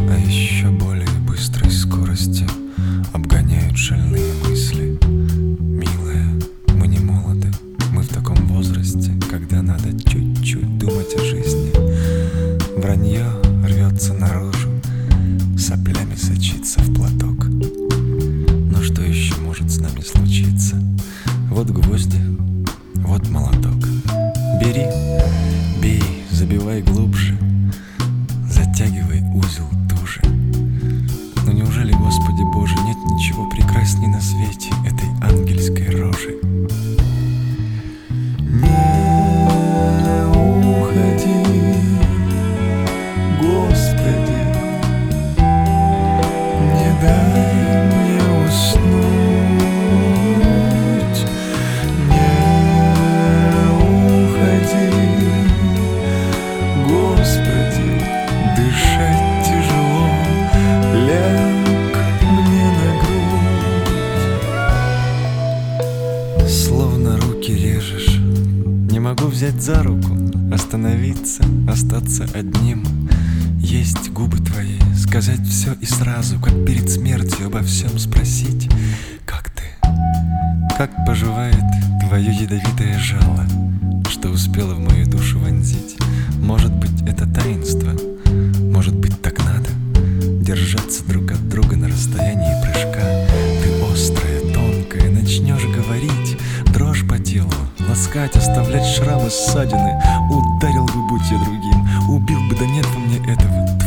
А еще более быстрой скоростью обгоняют шальные мысли. Милая, мы не молоды, мы в таком возрасте, когда надо чуть-чуть думать о жизни. Вранье рвется наружу, соплями сочится в платок. Но что еще может с нами случиться? Вот гвозди, вот молоток. Бери, бей, забивай глубже, затягивай узел туже. Но неужели, Господи Боже, нет ничего прекрасней на свете этой ангельской рожи? Не уходи, Господи, не дай мне уснуть. Не уходи, Господи, дышать тяжело, ляг мне на грудь. Словно руки режешь, не могу взять за руку, остановиться, остаться одним. Есть губы твои, сказать все и сразу, как перед смертью обо всем спросить. Как ты? Как поживает твое ядовитое жало, что успело в мою душу вонзить? Может быть, это таинство? Может быть, так надо? Держаться друг от друга на расстоянии прыжка. Ты острая, тонкая, начнешь говорить, дрожь по телу, ласкать, оставлять шрамы, ссадины. Ударил бы, будь я другим, убил бы, да нет во мне этого.